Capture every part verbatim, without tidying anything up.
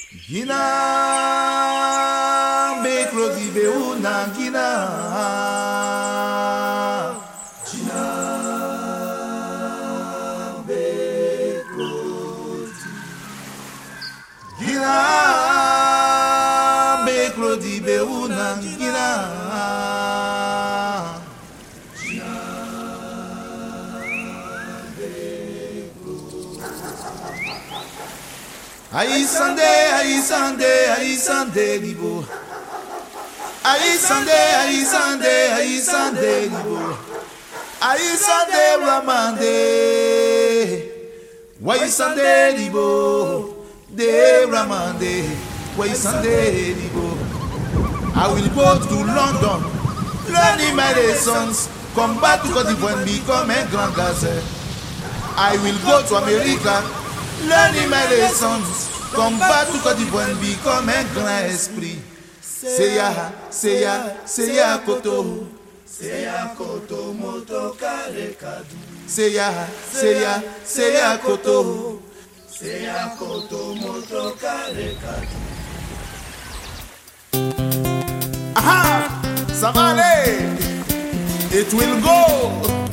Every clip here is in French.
Gina be Claudie be una Gina Gina be Claudie Gina be Claudie be una Gina Gina be Claudie Aïe Sandé, aïe Sandé, aïe Sandé libo. Aïe Sandé, aïe Sandé, aïe Sandé libo. Aïe Sandé Ramande. Wai Sandé libo. De Ramande. Wai Sandé libo. I will go to London, learning my lessons, come back to Côte d'Ivoire and become a grand gazelle. I will go to America, learning my lessons, come back to Côte d'Ivoire and become un grand esprit. Seya, seya, seya koto. Seya koto moto kare kadu. Seya, seya, seya koto. Seya koto moto kare kadu. Aha, ça va aller. It will go.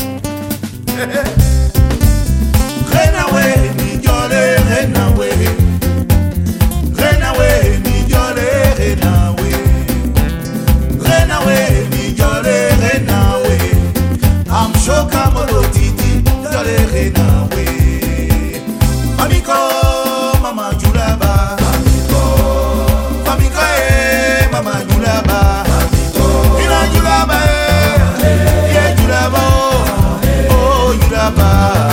Run away, ni jolly, run away. Run away, ni jolly, run away. Run away, ni jolly, run away. I'm sure Kamolo Titi, jolly, run away. Amiko, Mama Julaba. Amiko, Amiko, eh, Mama Julaba. Amiko, Ina Julaba, eh, yeah Julaba, oh, oh Julaba.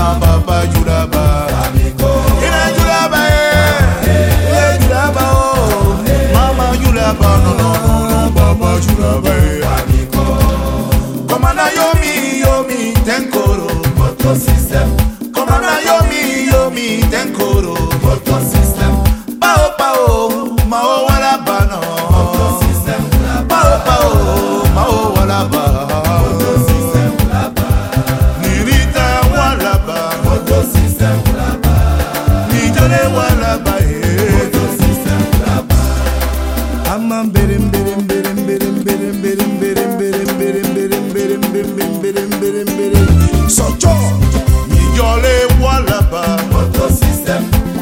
Komana yomi yomi tenkoro moto system. Komana yomi yomi tenkoro moto system. Pao pao mao wala bano moto system. Pao pao mao wala ba moto system la ba. Nirita wala ba moto system la ba. Nijole wala ba moto system la ba. Amam berim berim berim berim berim berim berim berim berim berim berim berim berim berim berim Socho Mijole wala ba moto system.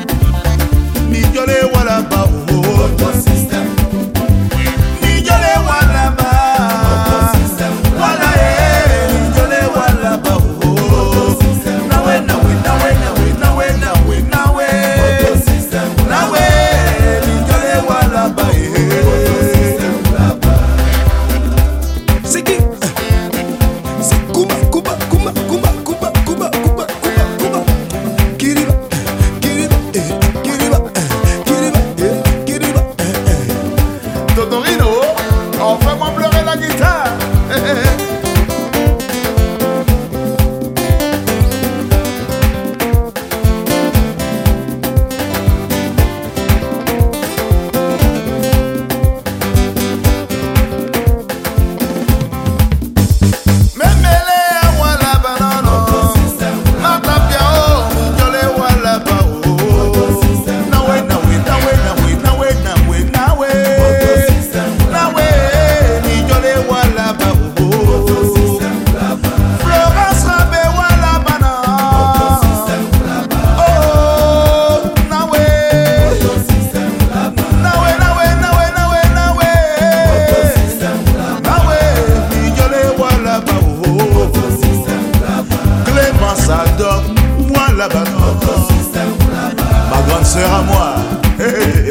Mijole wala ba moto system. Mijole wala ba moto system. Wala eh Mijole wala ba moto system. Nawe nawe nawe nawe nawe nawe nawe moto system. Nawe Mijole wala ba moi la grande sœur à moi. Hey, hey.